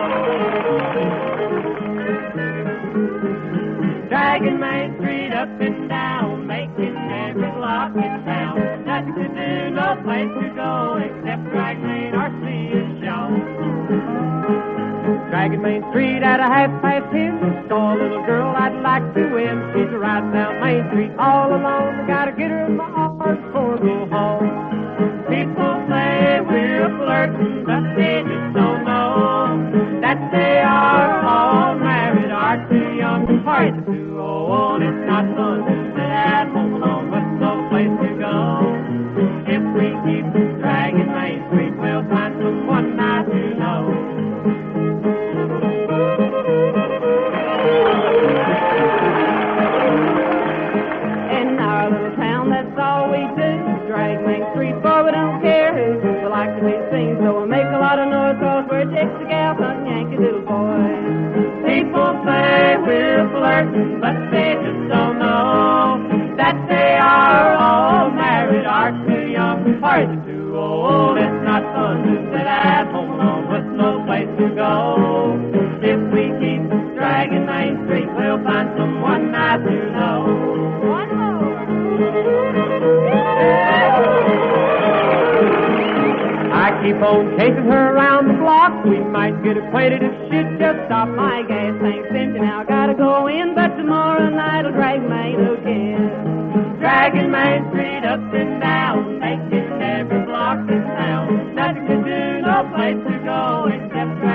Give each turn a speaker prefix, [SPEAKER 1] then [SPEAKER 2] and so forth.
[SPEAKER 1] Dragging Main Street up and down, making every block in town. Nothing to do, no place to go, except drag Main or see a show. Dragging Main Street at 10:30. Saw a little girl I'd like to win. She's riding down Main Street all alone. I gotta get her in my arms before I go home. People say we're flirting, but they just don't know that they are all married or too young to party, too old. It's not fun to sit at home alone with no place to go. If we keep dragging Main Street, we'll find someone nice to know. In our little town, that's all we do. Drag Main Street, boy, we don't care who. We like to be seen, so we make a lot of noise, cause we're Dixie gals, not Yankee little boys. People say we're flirting, but they just don't know that they are all married or too young to party, too old. It's not fun to sit at home alone with no place to go. If we keep dragging Main Street, we'll find someone nice to know. One more. I keep on chasing her around the block. We might get acquainted if she'd just stop. My gas tank's empty now, gotta go in, but tomorrow night I'll drag Main again. Dragging Main Street up and down, making every block in town. Nothing to do, no place to go except drag